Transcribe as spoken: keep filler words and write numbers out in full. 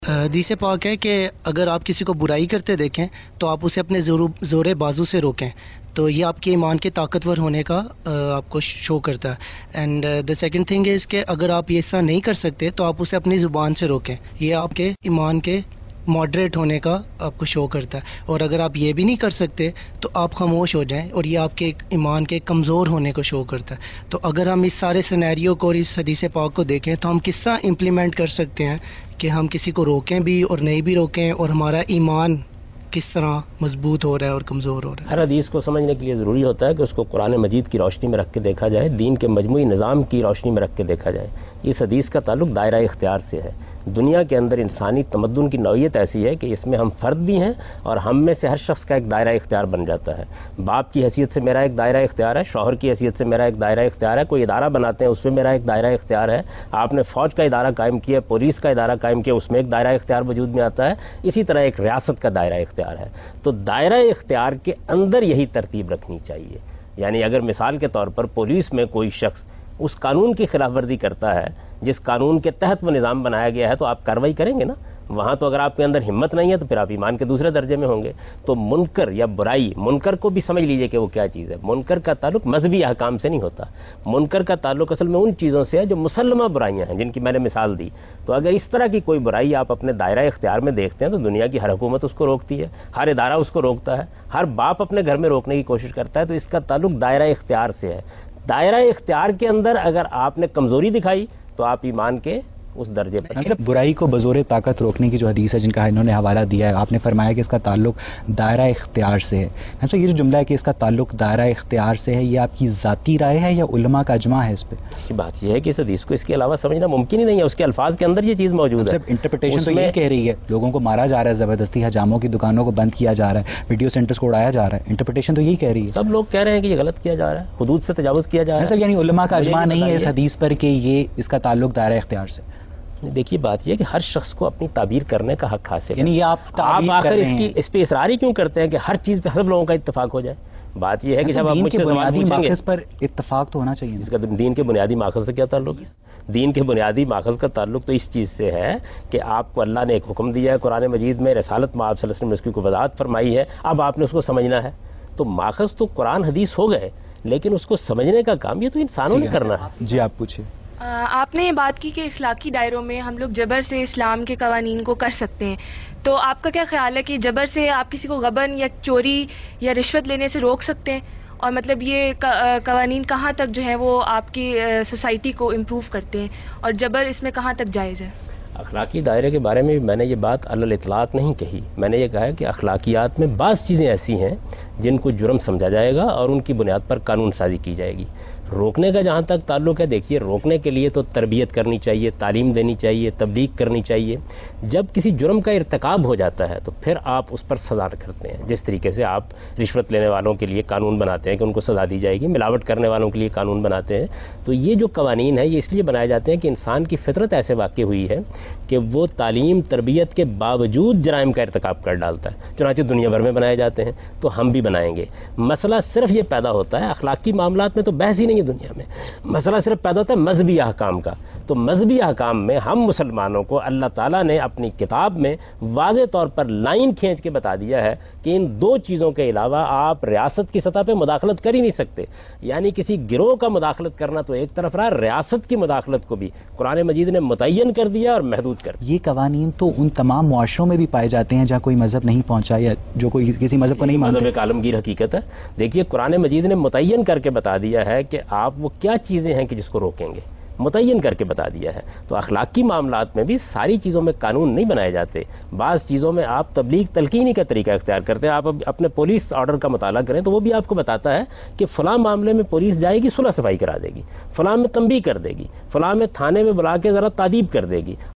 حدیث پاک ہے کہ اگر آپ کسی کو برائی کرتے دیکھیں تو آپ اسے اپنے زور بازو سے روکیں، تو یہ آپ کے ایمان کے طاقتور ہونے کا آپ کو شو کرتا ہے۔ And the second thing is کہ اگر آپ یہ ایسا نہیں کر سکتے تو آپ اسے اپنی زبان سے روکیں، یہ آپ کے ایمان کے ماڈریٹ ہونے کا آپ کو شو کرتا ہے۔ اور اگر آپ یہ بھی نہیں کر سکتے تو آپ خاموش ہو جائیں، اور یہ آپ کے ایمان کے کمزور ہونے کو شو کرتا ہے۔ تو اگر ہم اس سارے سینیریو کو اور اس حدیث پاک کو دیکھیں تو ہم کس طرح امپلیمنٹ کر سکتے ہیں کہ ہم کسی کو روکیں بھی اور نہیں بھی روکیں، اور ہمارا ایمان کس طرح مضبوط ہو رہا ہے اور کمزور ہو رہا ہے۔ ہر حدیث کو سمجھنے کے لیے ضروری ہوتا ہے کہ اس کو قرآن مجید کی روشنی میں رکھ کے دیکھا جائے، دین کے مجموعی نظام کی روشنی میں رکھ کے دیکھا جائے۔ اس حدیث کا تعلق دائرہ اختیار سے ہے۔ دنیا کے اندر انسانی تمدن کی نوعیت ایسی ہے کہ اس میں ہم فرد بھی ہیں اور ہم میں سے ہر شخص کا ایک دائرہ اختیار بن جاتا ہے۔ باپ کی حیثیت سے میرا ایک دائرہ اختیار ہے، شوہر کی حیثیت سے میرا ایک دائرہ اختیار ہے، کوئی ادارہ بناتے ہیں اس میں میرا ایک دائرہ اختیار ہے، آپ نے فوج کا ادارہ قائم کیا، پولیس کا ادارہ قائم کیا، اس میں ایک دائرہ اختیار وجود میں آتا ہے۔ اسی طرح ایک ریاست کا دائرہ اختیار ہے۔ تو دائرہ اختیار کے اندر یہی ترتیب رکھنی چاہیے۔ یعنی اگر مثال کے طور پر پولیس میں کوئی شخص اس قانون کی خلاف ورزی کرتا ہے جس قانون کے تحت وہ نظام بنایا گیا ہے، تو آپ کارروائی کریں گے نا۔ وہاں تو اگر آپ کے اندر ہمت نہیں ہے تو پھر آپ ایمان کے دوسرے درجے میں ہوں گے۔ تو منکر یا برائی، منکر کو بھی سمجھ لیجئے کہ وہ کیا چیز ہے۔ منکر کا تعلق مذہبی احکام سے نہیں ہوتا، منکر کا تعلق اصل میں ان چیزوں سے ہے جو مسلمہ برائیاں ہیں، جن کی میں نے مثال دی۔ تو اگر اس طرح کی کوئی برائی آپ اپنے دائرہ اختیار میں دیکھتے ہیں تو دنیا کی ہر حکومت اس کو روکتی ہے، ہر ادارہ اس کو روکتا ہے، ہر باپ اپنے گھر میں روکنے کی کوشش کرتا ہے۔ تو اس کا تعلق دائرہ اختیار سے ہے۔ دائرہ اختیار کے اندر اگر آپ نے کمزوری دکھائی تو آپ ایمان کے اس درجے پر مطلب برائی کو بزور طاقت روکنے کی جو حدیث ہے جن کا انہوں نے حوالہ دیا ہے، آپ نے فرمایا کہ اس کا تعلق دائرہ اختیار سے ہے۔ اچھا، یہ جو جملہ ہے کہ اس کا تعلق دائرہ اختیار سے ہے، یہ آپ کی ذاتی رائے ہے یا علماء کا اجماع ہے اس پہ؟ کی بات یہ ہے کہ اس حدیث کو اس کے علاوہ سمجھنا ممکن ہی نہیں ہے، اس کے الفاظ کے اندر یہ چیز موجود ہے۔ انٹرپریٹیشن تو یہ کہہ رہی ہے لوگوں کو مارا جا رہا ہے زبردستی، حجاموں کی دکانوں کو بند کیا جا رہا ہے، ویڈیو سینٹرز کو اڑایا جا رہا ہے، انٹرپریٹیشن تو یہی کہہ رہی ہے۔ سب لوگ کہہ رہے ہیں کہ یہ غلط کیا جا رہا ہے، حدود سے تجاوز کیا جا رہا ہے۔ سر یعنی علماء کا اجماع نہیں ہے اس حدیث پر کہ یہ اس کا تعلق دائرہ اختیار سے؟ دیکھیے بات یہ ہے کہ ہر شخص کو اپنی تعبیر کرنے کا حق حاصل ہے۔ یعنی یہ آپ آپ آخر اس کی اس پہ اصرار ہی کیوں کرتے ہیں کہ ہر چیز پہ سب لوگوں کا اتفاق ہو جائے؟ بات یہ ہے کہ جب آپ مجھ سے سوال پوچھیں گے پر اتفاق تو ہونا چاہیے۔ اس کا دین کے بنیادی ماخذ سے کیا تعلق ہے؟ دین کے بنیادی ماخذ کا تعلق تو اس چیز سے ہے کہ آپ کو اللہ نے ایک حکم دیا ہے قرآن مجید میں، رسالت میں آپ صلی اللہ علیہ وسلم نے اس کی وضاحت فرمائی ہے، اب آپ نے اس کو سمجھنا ہے۔ تو ماخذ تو قرآن حدیث ہو گئے، لیکن اس کو سمجھنے کا کام یہ تو انسانوں نے کرنا ہے۔ جی آپ پوچھیں۔ آپ نے یہ بات کی کہ اخلاقی دائروں میں ہم لوگ جبر سے اسلام کے قوانین کو کر سکتے ہیں، تو آپ کا کیا خیال ہے کہ جبر سے آپ کسی کو غبن یا چوری یا رشوت لینے سے روک سکتے ہیں؟ اور مطلب یہ قوانین کہاں تک جو ہیں وہ آپ کی سوسائٹی کو امپروو کرتے ہیں، اور جبر اس میں کہاں تک جائز ہے؟ اخلاقی دائرے کے بارے میں میں نے یہ بات علی الاطلاق نہیں کہی، میں نے یہ کہا ہے کہ اخلاقیات میں بعض چیزیں ایسی ہیں جن کو جرم سمجھا جائے گا اور ان کی بنیاد پر قانون سازی کی جائے گی۔ روکنے کا جہاں تک تعلق ہے، دیکھیے روکنے کے لیے تو تربیت کرنی چاہیے، تعلیم دینی چاہیے، تبلیغ کرنی چاہیے۔ جب کسی جرم کا ارتکاب ہو جاتا ہے تو پھر آپ اس پر سزا کرتے ہیں، جس طریقے سے آپ رشوت لینے والوں کے لیے قانون بناتے ہیں کہ ان کو سزا دی جائے گی، ملاوٹ کرنے والوں کے لیے قانون بناتے ہیں۔ تو یہ جو قوانین ہیں یہ اس لیے بنائے جاتے ہیں کہ انسان کی فطرت ایسے واقع ہوئی ہے کہ وہ تعلیم تربیت کے باوجود جرائم کا ارتکاب کر ڈالتا ہے، چنانچہ دنیا بھر میں بنائے جاتے ہیں، تو ہم بھی بنائیں گے۔ مسئلہ صرف یہ پیدا ہوتا ہے، اخلاقی معاملات میں تو بحث ہی نہیں ہے دنیا میں، مسئلہ صرف پیدا ہوتا ہے مذہبی احکام کا۔ تو مذہبی احکام میں ہم مسلمانوں کو اللہ تعالیٰ نے اپنی کتاب میں واضح طور پر لائن کھینچ کے بتا دیا ہے کہ ان دو چیزوں کے علاوہ آپ ریاست کی سطح پہ مداخلت کر ہی نہیں سکتے۔ یعنی کسی گروہ کا مداخلت کرنا تو ایک طرف رہا، ریاست کی مداخلت کو بھی قرآن مجید نے متعین کر دیا اور محدود کر دیا۔ یہ قوانین تو ان تمام معاشروں میں بھی پائے جاتے ہیں جہاں کوئی مذہب نہیں پہنچا یا جو کوئی کسی مذہب کو نہیں مانتے۔ مذہب ایک عالمگیر حقیقت ہے۔ دیکھیے قرآن مجید نے متعین کر کے بتا دیا ہے کہ آپ وہ کیا چیزیں ہیں کہ جس کو روکیں گے، متعین کر کے بتا دیا ہے۔ تو اخلاقی معاملات میں بھی ساری چیزوں میں قانون نہیں بنائے جاتے، بعض چیزوں میں آپ تبلیغ تلقینی کا طریقہ اختیار کرتے ہیں۔ آپ اپنے پولیس آرڈر کا مطالعہ کریں تو وہ بھی آپ کو بتاتا ہے کہ فلاں معاملے میں پولیس جائے گی، صلح صفائی کرا دے گی، فلاں میں تنبیہ کر دے گی، فلاں میں تھانے میں بلا کے ذرا تادیب کر دے گی۔